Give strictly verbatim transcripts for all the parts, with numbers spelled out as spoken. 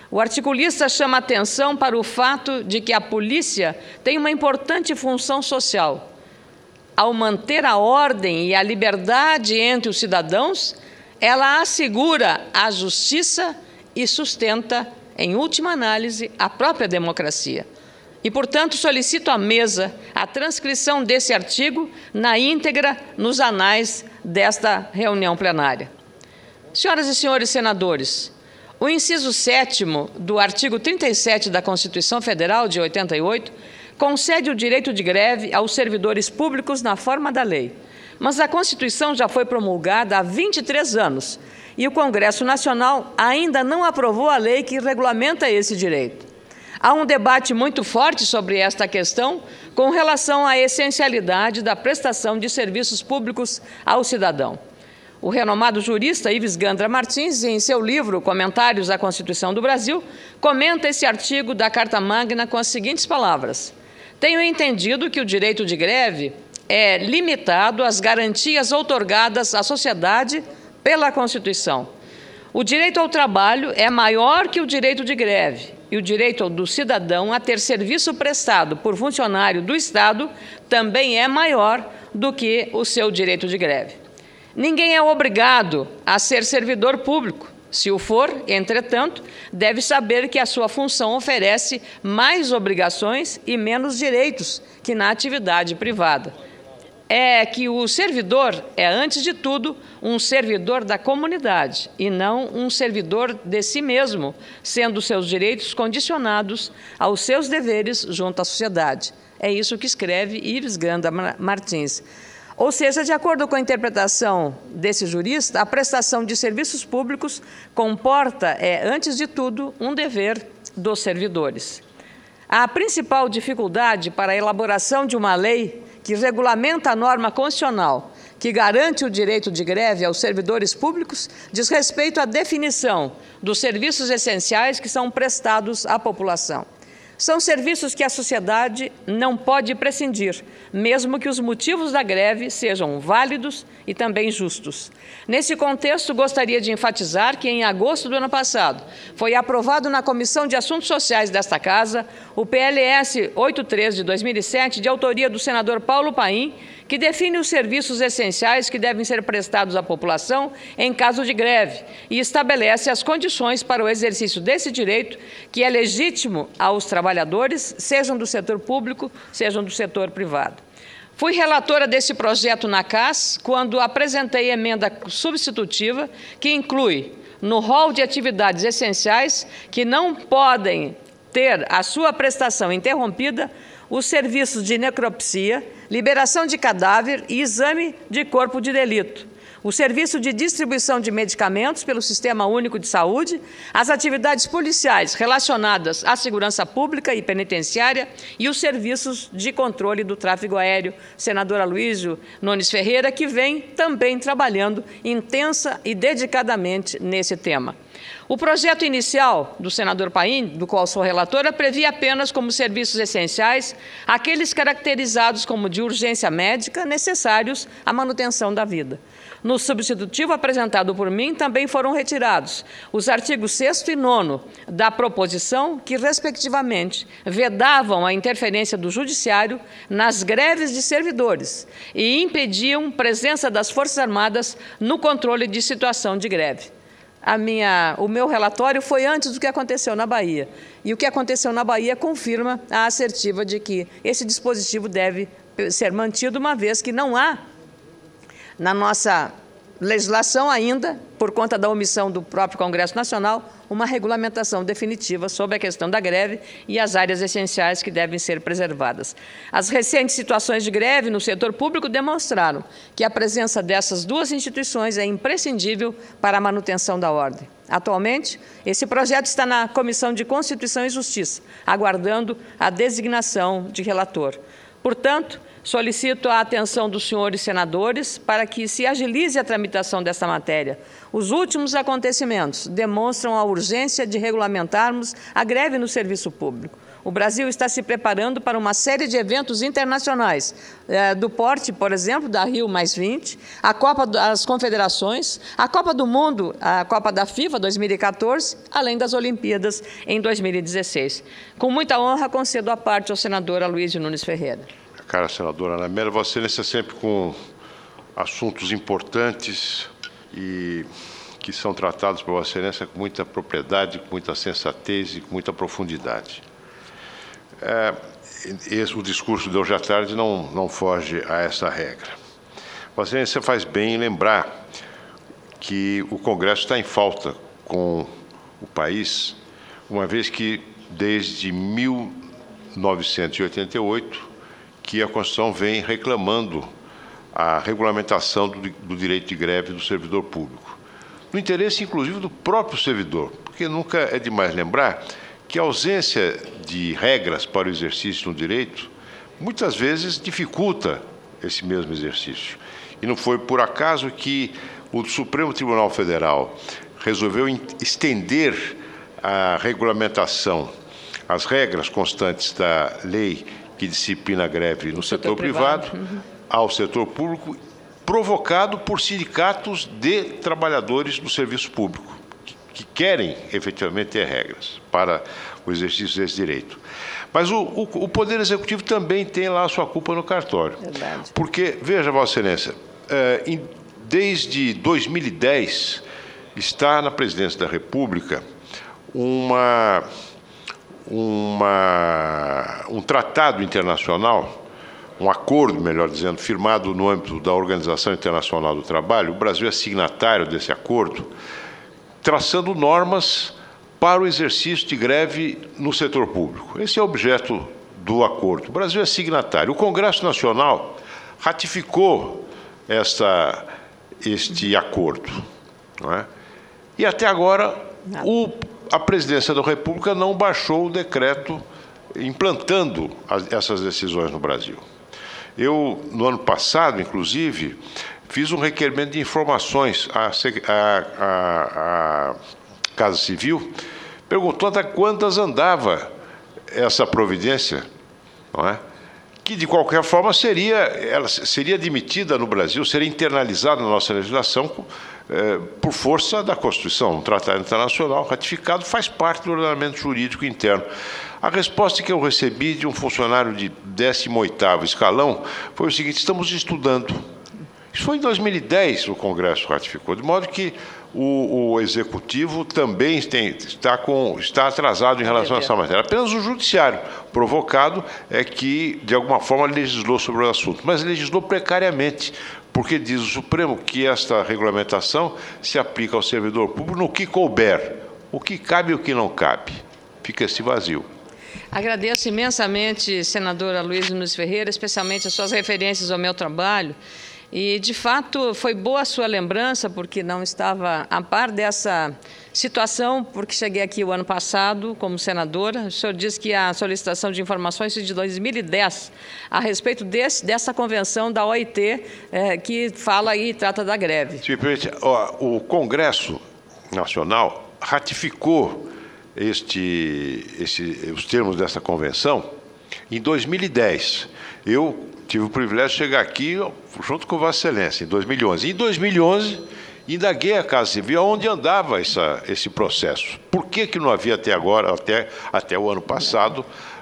O articulista chama atenção para o fato de que a polícia tem uma importante função social. Ao manter a ordem e a liberdade entre os cidadãos, ela assegura a justiça e sustenta, em última análise, a própria democracia. E, portanto, solicito à mesa a transcrição desse artigo na íntegra nos anais desta reunião plenária. Senhoras e senhores senadores, o inciso sétimo do artigo trinta e sete da Constituição Federal de oitenta e oito concede o direito de greve aos servidores públicos na forma da lei. Mas a Constituição já foi promulgada há vinte e três anos e o Congresso Nacional ainda não aprovou a lei que regulamenta esse direito. Há um debate muito forte sobre esta questão com relação à essencialidade da prestação de serviços públicos ao cidadão. O renomado jurista Ives Gandra Martins, em seu livro Comentários à Constituição do Brasil, comenta esse artigo da Carta Magna com as seguintes palavras: tenho entendido que o direito de greve é limitado às garantias outorgadas à sociedade pela Constituição. O direito ao trabalho é maior que o direito de greve e o direito do cidadão a ter serviço prestado por funcionário do Estado também é maior do que o seu direito de greve. Ninguém é obrigado a ser servidor público. Se o for, entretanto, deve saber que a sua função oferece mais obrigações e menos direitos que na atividade privada. É que o servidor é, antes de tudo, um servidor da comunidade e não um servidor de si mesmo, sendo seus direitos condicionados aos seus deveres junto à sociedade. É isso que escreve Ives Gandra Martins. Ou seja, de acordo com a interpretação desse jurista, a prestação de serviços públicos comporta, é, antes de tudo, um dever dos servidores. A principal dificuldade para a elaboração de uma lei que regulamenta a norma constitucional que garante o direito de greve aos servidores públicos diz respeito à definição dos serviços essenciais que são prestados à população. São serviços que a sociedade não pode prescindir, mesmo que os motivos da greve sejam válidos e também justos. Nesse contexto, gostaria de enfatizar que, em agosto do ano passado, foi aprovado na Comissão de Assuntos Sociais desta Casa o P L S oitenta e três de dois mil e sete, de autoria do senador Paulo Paim, que define os serviços essenciais que devem ser prestados à população em caso de greve e estabelece as condições para o exercício desse direito, que é legítimo aos trabalhadores, sejam do setor público, sejam do setor privado. Fui relatora desse projeto na C A S quando apresentei emenda substitutiva que inclui, no rol de atividades essenciais que não podem ter a sua prestação interrompida, os serviços de necropsia, liberação de cadáver e exame de corpo de delito, o serviço de distribuição de medicamentos pelo Sistema Único de Saúde, as atividades policiais relacionadas à segurança pública e penitenciária e os serviços de controle do tráfego aéreo. Senador Aloysio Nunes Ferreira, que vem também trabalhando intensa e dedicadamente nesse tema. O projeto inicial do senador Paim, do qual sou relatora, previa apenas como serviços essenciais aqueles caracterizados como de urgência médica necessários à manutenção da vida. No substitutivo apresentado por mim, também foram retirados os artigos sexto e nono da proposição, que, respectivamente, vedavam a interferência do Judiciário nas greves de servidores e impediam presença das Forças Armadas no controle de situação de greve. A minha, o meu relatório foi antes do que aconteceu na Bahia. E o que aconteceu na Bahia confirma a assertiva de que esse dispositivo deve ser mantido, uma vez que não há, na nossa legislação ainda, por conta da omissão do próprio Congresso Nacional, uma regulamentação definitiva sobre a questão da greve e as áreas essenciais que devem ser preservadas. As recentes situações de greve no setor público demonstraram que a presença dessas duas instituições é imprescindível para a manutenção da ordem. Atualmente, esse projeto está na Comissão de Constituição e Justiça, aguardando a designação de relator. Portanto, solicito a atenção dos senhores senadores para que se agilize a tramitação desta matéria. Os últimos acontecimentos demonstram a urgência de regulamentarmos a greve no serviço público. O Brasil está se preparando para uma série de eventos internacionais, eh, do porte, por exemplo, da Rio mais vinte, a Copa das Confederações, a Copa do Mundo, a Copa da FIFA dois mil e quatorze, além das Olimpíadas em dois mil e dezesseis. Com muita honra, concedo a parte ao senador Aloysio Nunes Ferreira. Cara senadora Ana Amélia, Vossa Excelência sempre com assuntos importantes e que são tratados por Vossa Excelência com muita propriedade, com muita sensatez e com muita profundidade. É, esse, o discurso de hoje à tarde não, não foge a essa regra. Vossa Excelência faz bem em lembrar que o Congresso está em falta com o país, uma vez que desde mil novecentos e oitenta e oito que a Constituição vem reclamando a regulamentação do, do direito de greve do servidor público. No interesse, inclusive, do próprio servidor, porque nunca é demais lembrar que a ausência de regras para o exercício do direito muitas vezes dificulta esse mesmo exercício. E não foi por acaso que o Supremo Tribunal Federal resolveu estender a regulamentação, as regras constantes da lei que disciplina a greve no setor, setor privado, privado uhum. ao setor público, provocado por sindicatos de trabalhadores do serviço público, que, que querem efetivamente ter regras para o exercício desse direito. Mas o, o, o Poder Executivo também tem lá a sua culpa no cartório. Verdade. Porque, veja, Vossa Excelência, é, em, desde dois mil e dez está na Presidência da República uma, uma, um tratado internacional, um acordo, melhor dizendo, firmado no âmbito da Organização Internacional do Trabalho. O Brasil é signatário desse acordo, traçando normas para o exercício de greve no setor público. Esse é o objeto do acordo. O Brasil é signatário. O Congresso Nacional ratificou esta, este acordo, não é? E até agora o, a Presidência da República não baixou o decreto implantando as, essas decisões no Brasil. Eu, no ano passado, inclusive, fiz um requerimento de informações à, à, à Casa Civil, perguntando a quantas andava essa providência, não é? Que, de qualquer forma, seria, ela seria admitida no Brasil, seria internalizada na nossa legislação eh, por força da Constituição. Um tratado internacional ratificado faz parte do ordenamento jurídico interno. A resposta que eu recebi de um funcionário de décimo oitavo escalão foi o seguinte: estamos estudando. Isso foi em dois mil e dez, o Congresso ratificou, de modo que o, o Executivo também tem, está, com, está atrasado em relação a essa matéria. Apenas o Judiciário provocado é que, de alguma forma, legislou sobre o assunto, mas legislou precariamente, porque diz o Supremo que esta regulamentação se aplica ao servidor público no que couber, o que cabe e o que não cabe. Fica esse vazio. Agradeço imensamente, senador Aloysio Nunes Ferreira, especialmente as suas referências ao meu trabalho. E, de fato, foi boa a sua lembrança, porque não estava a par dessa situação, porque cheguei aqui o ano passado como senadora. O senhor disse que a solicitação de informações é de dois mil e dez, a respeito desse, dessa convenção da O I T, é, que fala e trata da greve. Simplesmente, o Congresso Nacional ratificou este, esse, os termos dessa convenção em dois mil e dez. Eu tive o privilégio de chegar aqui junto com Vossa Excelência, em dois mil e onze. Em dois mil e onze, indaguei a Casa Civil onde andava essa, esse processo. Por que que não havia até agora, até, até o ano passado,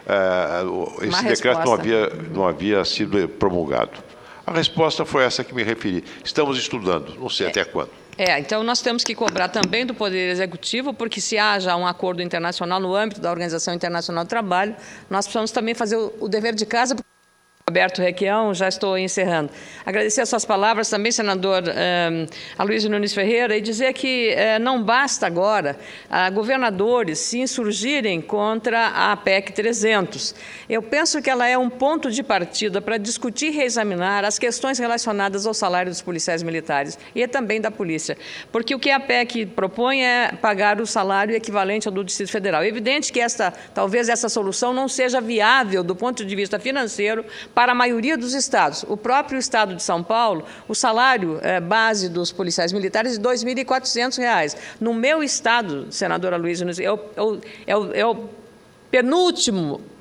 uh, esse decreto não havia, não havia sido promulgado? A resposta foi essa que me referi. Estamos estudando, não sei é. até quando. É, então nós temos que cobrar também do Poder Executivo, porque se haja um acordo internacional no âmbito da Organização Internacional do Trabalho, nós precisamos também fazer o, o dever de casa. Roberto Requião, já estou encerrando. Agradecer as suas palavras também, senador eh, Aloysio Nunes Ferreira, e dizer que eh, não basta agora ah, governadores se insurgirem contra a P E C trezentos. Eu penso que ela é um ponto de partida para discutir e reexaminar as questões relacionadas ao salário dos policiais militares e também da polícia, porque o que a P E C propõe é pagar o salário equivalente ao do Distrito Federal. É evidente que esta, talvez essa solução não seja viável do ponto de vista financeiro para a maioria dos estados. O próprio estado de São Paulo, o salário eh, base dos policiais militares é de dois mil e quatrocentos reais. No meu estado, senador Aloysio Nunes, é o, é o, é o, é o penúltimo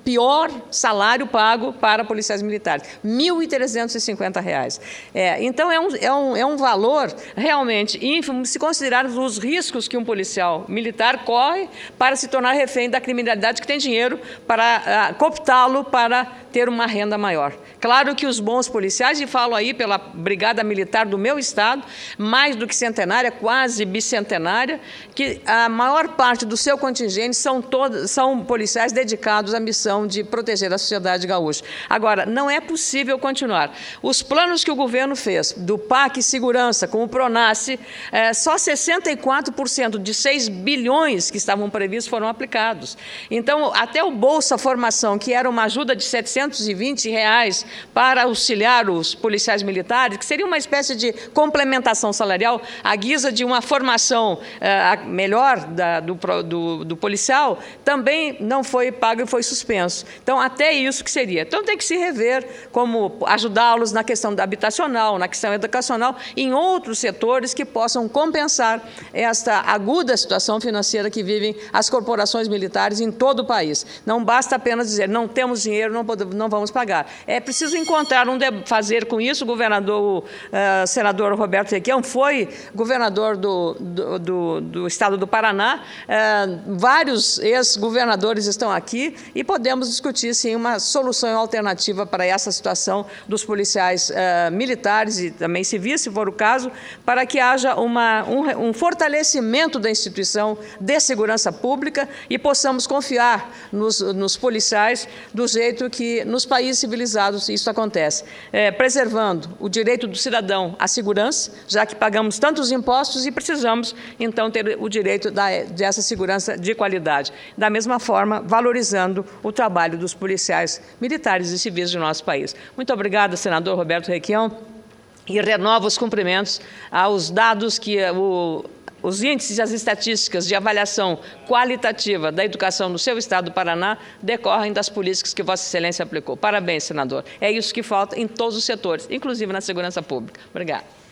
pior salário pago para policiais militares, mil trezentos e cinquenta reais. É, então, é um, é, um, é um valor realmente ínfimo se considerarmos os riscos que um policial militar corre para se tornar refém da criminalidade que tem dinheiro para uh, cooptá-lo para ter uma renda maior. Claro que os bons policiais, e falo aí pela Brigada Militar do meu estado, mais do que centenária, quase bicentenária, que a maior parte do seu contingente são, todos, são policiais dedicados à missão de proteger a sociedade gaúcha. Agora, não é possível continuar. Os planos que o governo fez, do P A C Segurança, com o PRONASSE, é, só sessenta e quatro por cento de seis bilhões que estavam previstos foram aplicados. Então, até o Bolsa Formação, que era uma ajuda de setecentos e vinte reais para auxiliar os policiais militares, que seria uma espécie de complementação salarial, à guisa de uma formação é, melhor da, do, do, do policial, também não foi pago e foi suspenso. Então, até isso que seria. Então, tem que se rever como ajudá-los na questão habitacional, na questão educacional, em outros setores que possam compensar esta aguda situação financeira que vivem as corporações militares em todo o país. Não basta apenas dizer, não temos dinheiro, não, podemos, não vamos pagar. É preciso encontrar um fazer com isso. O governador, uh, senador Roberto Requião, foi governador do, do, do, do estado do Paraná. Uh, vários ex-governadores estão aqui e podemos discutir, sim, uma solução alternativa para essa situação dos policiais uh, militares e também civis, se for o caso, para que haja uma, um, um fortalecimento da instituição de segurança pública e possamos confiar nos, nos policiais do jeito que nos países civilizados isso acontece, é, preservando o direito do cidadão à segurança, já que pagamos tantos impostos e precisamos, então, ter o direito da, dessa segurança de qualidade. Da mesma forma, valorizando o trabalho dos policiais militares e civis do nosso país. Muito obrigada, senador Roberto Requião, e renovo os cumprimentos aos dados que o, os índices e as estatísticas de avaliação qualitativa da educação no seu estado do Paraná decorrem das políticas que Vossa Excelência aplicou. Parabéns, senador. É isso que falta em todos os setores, inclusive na segurança pública. Obrigada.